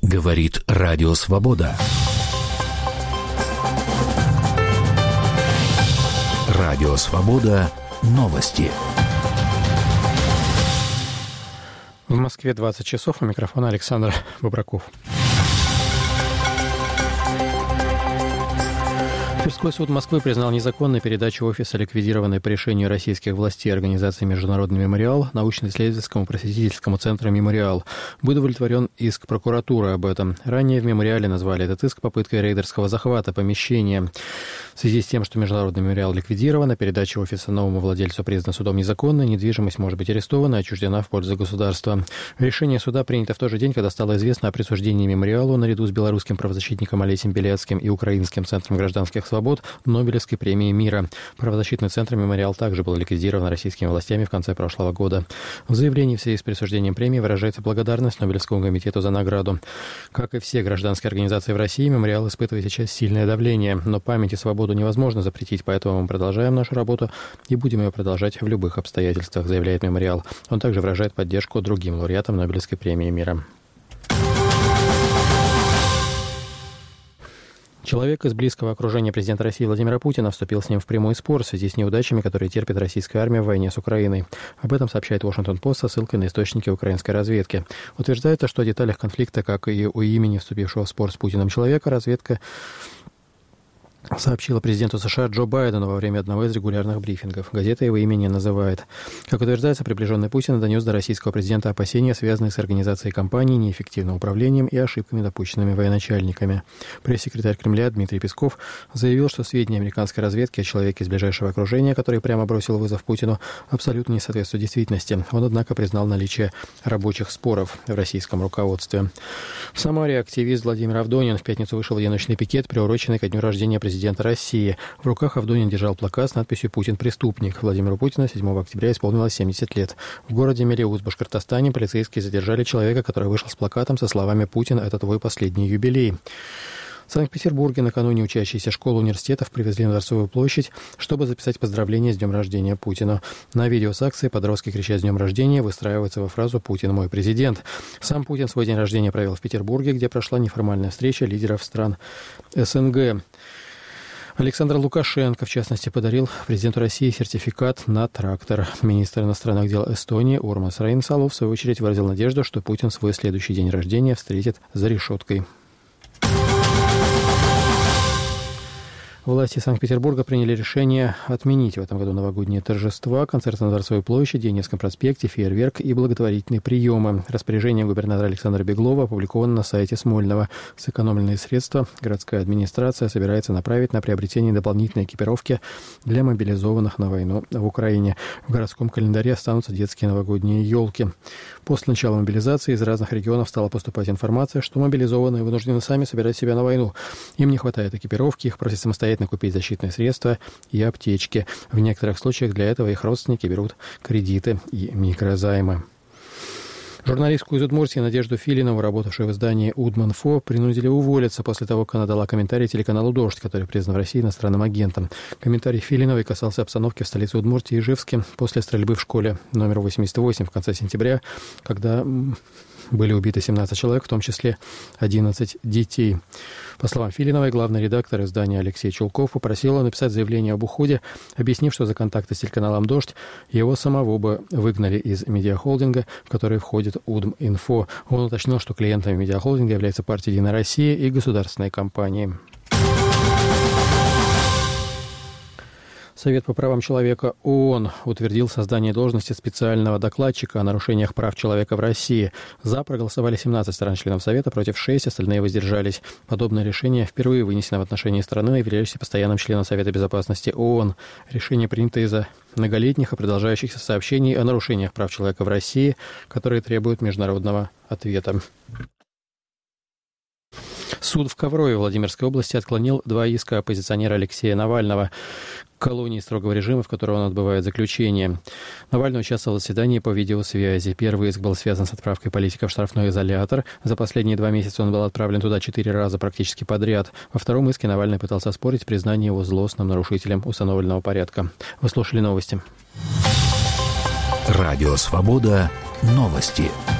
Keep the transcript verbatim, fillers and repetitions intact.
Говорит Радио Свобода. Радио Свобода. Новости. В Москве двадцать часов. У микрофона Александр Бобраков. Тверской суд Москвы признал незаконной передачу офиса ликвидированной по решению российских властей организации «Международный мемориал» научно-исследовательскому просветительскому центру «Мемориал». Был удовлетворен иск прокуратуры об этом. Ранее в «Мемориале» назвали этот иск попыткой рейдерского захвата помещения. В связи с тем, что «Международный мемориал» ликвидирован, а передача офиса новому владельцу признана судом незаконной, недвижимость может быть арестована и отчуждена в пользу государства. Решение суда принято в тот же день, когда стало известно о присуждении «Мемориалу» наряду с белорусским правозащитником Олесем Белецким и Украинским центром гражданских свобод Нобелевской премии мира. Правозащитный центр «Мемориал» также был ликвидирован российскими властями в конце прошлого года. В заявлении в связи с присуждением премии выражается благодарность Нобелевскому комитету за награду. Как и все гражданские организации в России, «Мемориал» испытывает сейчас сильное давление, но память и свободу невозможно запретить, поэтому мы продолжаем нашу работу и будем ее продолжать в любых обстоятельствах, заявляет «Мемориал». Он также выражает поддержку другим лауреатам Нобелевской премии мира. Человек из близкого окружения президента России Владимира Путина вступил с ним в прямой спор в связи с неудачами, которые терпит российская армия в войне с Украиной. Об этом сообщает Вашингтон-Пост со ссылкой на источники украинской разведки. Утверждается, что о деталях конфликта, как и о имени вступившего в спор с Путиным человека, разведка сообщила президенту США Джо Байдену во время одного из регулярных брифингов. Газета его имя не называет. Как утверждается, приближенный Путина донес до российского президента опасения, связанные с организацией кампании, неэффективным управлением и ошибками, допущенными военачальниками. Пресс-секретарь Кремля Дмитрий Песков заявил, что сведения американской разведки о человеке из ближайшего окружения, который прямо бросил вызов Путину, абсолютно не соответствуют действительности. Он, однако, признал наличие рабочих споров в российском руководстве. В Самаре активист Владимир Авдонин в пятницу вышел в одиночный пикет, приуроченный ко дню рождения президента президента России. В руках Авдонин держал плакат с надписью «Путин преступник». Владимиру Путину седьмого октября исполнилось семьдесят лет. В городе Мелеуз, Башкортостане, полицейские задержали человека, который вышел с плакатом со словами «Путин – это твой последний юбилей». В Санкт-Петербурге накануне учащиеся школ университетов привезли на Дворцовую площадь, чтобы записать поздравления с днем рождения Путина. На видео с акции подростки, крича «С днем рождения», выстраиваются во фразу «Путин мой президент». Сам Путин свой день рождения провел в Петербурге, где прошла неформальная встреча лидеров стран СНГ. Александр Лукашенко, в частности, подарил президенту России сертификат на трактор. Министр иностранных дел Эстонии Урмас Рейнсалу, в свою очередь, выразил надежду, что Путин свой следующий день рождения встретит за решеткой. Власти Санкт-Петербурга приняли решение отменить в этом году новогодние торжества, концерты на Дворцовой площади, Невском проспекте, фейерверк и благотворительные приемы. Распоряжение губернатора Александра Беглова опубликовано на сайте Смольного. Сэкономленные средства городская администрация собирается направить на приобретение дополнительной экипировки для мобилизованных на войну в Украине. В городском календаре останутся детские новогодние елки. После начала мобилизации из разных регионов стала поступать информация, что мобилизованные вынуждены сами собирать себя на войну. Им не хватает экипировки, их просят самостоятельно купить защитные средства и аптечки. В некоторых случаях для этого их родственники берут кредиты и микрозаймы. Журналистку из Удмуртии Надежду Филинову, работавшую в издании «Удминфо», принудили уволиться после того, как она дала комментарий телеканалу «Дождь», который признан в России иностранным агентом. Комментарий Филиновой касался обстановки в столице Удмуртии Ижевске после стрельбы в школе номер восемьдесят восемь в конце сентября, когда были убиты семнадцать человек, в том числе одиннадцать детей. По словам Филиновой, главный редактор издания Алексей Чулков попросил написать заявление об уходе, объяснив, что за контакты с телеканалом «Дождь» его самого бы выгнали из медиахолдинга, в который входит Удминфо. Он уточнил, что клиентами медиахолдинга является партия «Единая Россия» и государственные компании. Совет по правам человека ООН утвердил создание должности специального докладчика о нарушениях прав человека в России. За проголосовали семнадцать стран-членов Совета, против шесть, остальные воздержались. Подобное решение впервые вынесено в отношении страны, являющейся постоянным членом Совета безопасности ООН. Решение принято из-за многолетних и продолжающихся сообщений о нарушениях прав человека в России, которые требуют международного ответа. Суд в Коврове Владимирской области отклонил два иска оппозиционера Алексея Навального к колонии строгого режима, в которой он отбывает заключение. Навальный участвовал в заседании по видеосвязи. Первый иск был связан с отправкой политика в штрафной изолятор. За последние два месяца он был отправлен туда четыре раза практически подряд. Во втором иске Навальный пытался оспорить признание его злостным нарушителем установленного порядка. Вы слушали новости. Радио «Свобода». Новости.